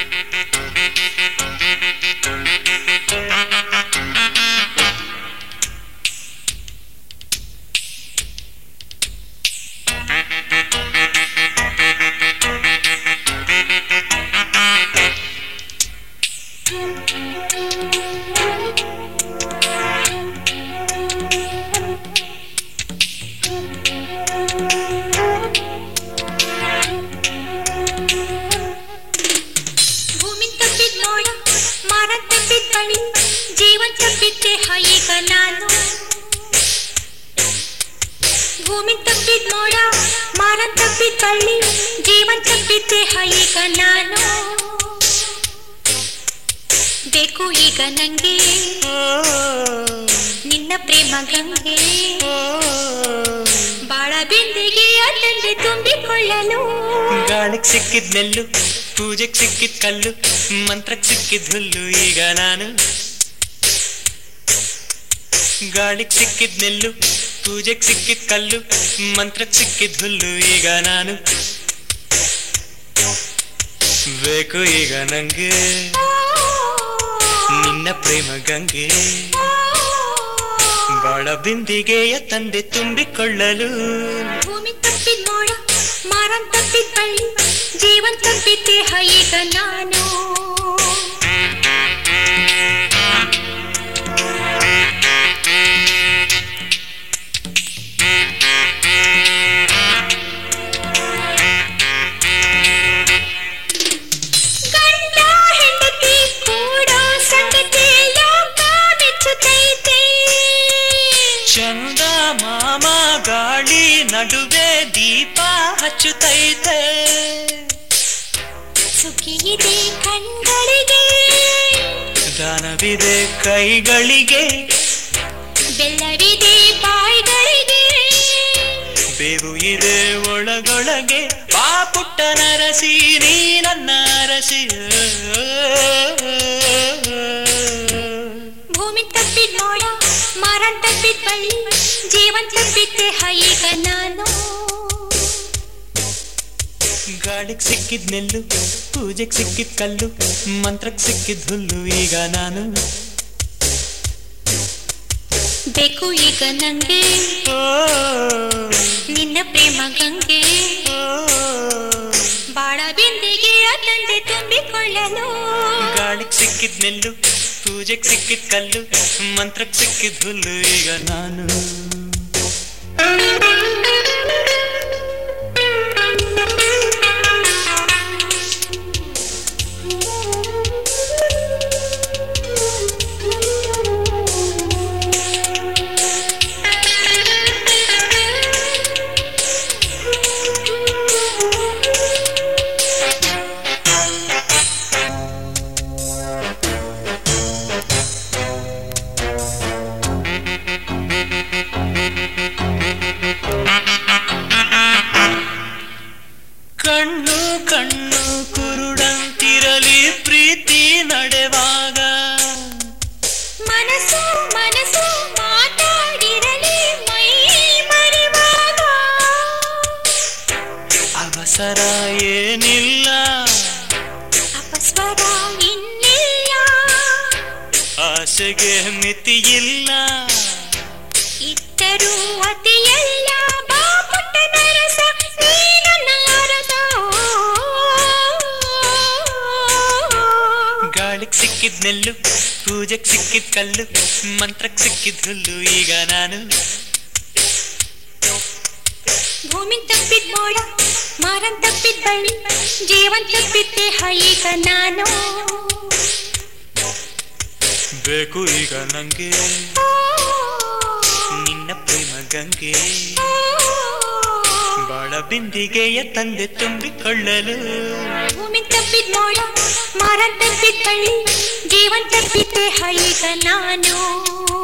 ಗಾಳಿಗೆ ಸಿಕ್ಕಿದ್ ನೆಲ್ಲು, ಪೂಜೆಗೆ ಸಿಕ್ಕಿದ್ ಕಲ್ಲು, ಮಂತ್ರಕ್ಕೆ ಸಿಕ್ಕಿದ್ ಹುಲ್ಲು ಈಗ ನಾನು. ಗಾಳಿಗೆ ಸಿಕ್ಕಿದ್ ನೆಲ್ಲು, ಪೂಜೆಗೆ ಸಿಕ್ಕಿದ್ ಕಲ್ಲು, ಮಂತ್ರಕ್ಕೆ ಸಿಕ್ಕಿದ್ ಹುಲ್ಲು ಈಗ ನಾನು. ಬೇಕು ಈಗ ನಂಗೆ ನಿನ್ನ ಪ್ರೇಮ ಗಂಗೆ, ಬಾಳ ಬಿಂದಿಗೆಯ ತಂದೆ ತುಂಬಿಕೊಳ್ಳಲು. ಭೂಮಿ ತಪ್ಪಿದ್ ಮೋಡ, ಮಾರನ್ ತಪ್ಪಿದ್ ಬಳ್ಳಿ, ಜೀವನ್ ತಪ್ಪಿದ್ದೆ ಈಗ ನಾನು. ಚಂದ ಮಾಮ ಗಾಳಿ ನಡುವೆ ದೀಪ ಹಚ್ಚುತ್ತೈತೆ. ಸುಖಿಯಿದೆ ಕಣ್ಗಳಿಗೆ, ದಾನವಿದೆ ಕೈಗಳಿಗೆ, ಬೆಲ್ಲವಿದೆ ಬಾಯಿಗಳಿಗೆ, ಬೇವು ಇದೆ ಒಳಗೊಳಗೆ. ಬಾ ಪುಟ್ಟ ನರಸಿ ನೀ ನನ್ನ ಅರಸಿ. ಭೂಮಿ ತಪ್ಪಿದ್ ನೋಡ, ಮಾರನ್ ತಪ್ಪಿದ್ ಬಳ್ಳಿ, ಜೀವನ್ ತಪ್ಪಿದ್ದೆ ಈಗ ನಾನು. ಗಾಳಿಗೆ ಸಿಕ್ಕಿದ್ ನೆಲ್ಲು, ಪೂಜೆಗೆ ಸಿಕ್ಕಿದ್ ಕಲ್ಲು, ಮಂತ್ರಕ್ಕೆ ಸಿಕ್ಕಿದ್ ಹುಲ್ಲು ಈಗ ನಾನು. ಬೇಕು ಈಗ ನಂಗೆ ನಿನ್ನ ಪ್ರೇಮ ಗಂಗೆ, ಬಾಳ ಬಿಂದಿಗೆಯ ತಂದೆ ತುಂಬಿಕೊಳ್ಳಲು. ಗಾಳಿಗೆ ಸಿಕ್ಕಿದ್ ನೆಲ್ಲು, ಪೂಜೆಗೆ ಸಿಕ್ಕಿದ್ ಕಲ್ಲು, ಮಂತ್ರಕ್ಕೆ ಸಿಕ್ಕಿದ್ ಹುಲ್ಲು ಈಗ ನಾನು. ಕಣ್ಣು ಕಣ್ಣು ಕುರುಡಂತಿರಲಿ ಪ್ರೀತಿ ನಡೆವಾಗ, ಮನಸ್ಸು ಮನಸ್ಸು ಮಾತಾಡಿರಲಿ ಮೈ ಮರೆವಾಗ. ಅವಸರ ಏನಿಲ್ಲ, ಅಪಸ್ವರ ಇನ್ನಿಲ್ಲ, ಆಸೆಗೆ ಮಿತಿಯಿಲ್ಲ, ಇದ್ದರೂ ಅತಿಯಲ್ಲ. ಬಾ ಪುಟ್ಟ ನರಸ ನೀ ನನ್ನ ಅರಸ. ಗಾಳಿಗೆ ಸಿಕ್ಕಿದ್ ನೆಲ್ಲು, ಪೂಜೆಗೆ ಸಿಕ್ಕಿದ್ ಕಲ್ಲು, ಮಂತ್ರಕ್ಕೆ ಸಿಕ್ಕಿದ್ ಹುಲ್ಲು ಈಗ ನಾನು. ಭೂಮಿ ತಪ್ಪಿದ್ ಮೋಡ, ಮಾರನ್ ತಪ್ಪಿದ್ ಬಳ್ಳಿ, ಜೀವನ್ ತಪ್ಪಿದ್ದೆ ಈಗ ನಾನು. ಬೇಕು ಈಗ ನಂಗೆ ನಿನ್ನ ಪ್ರೇಮ ಗಂಗೆ, ಬಾಳ ಬಿಂದಿಗೆಯ ತಂದೆ ತುಂಬಿಕೊಳ್ಳಲು. ಭೂಮಿ ತಪ್ಪಿದ್ ಮೋಡ, ಮಾರನ್ ತಪ್ಪಿದ್ ಬಳ್ಳಿ, ಜೀವನ್ ತಪ್ಪಿದ್ದೆ ಈಗ ನಾನು.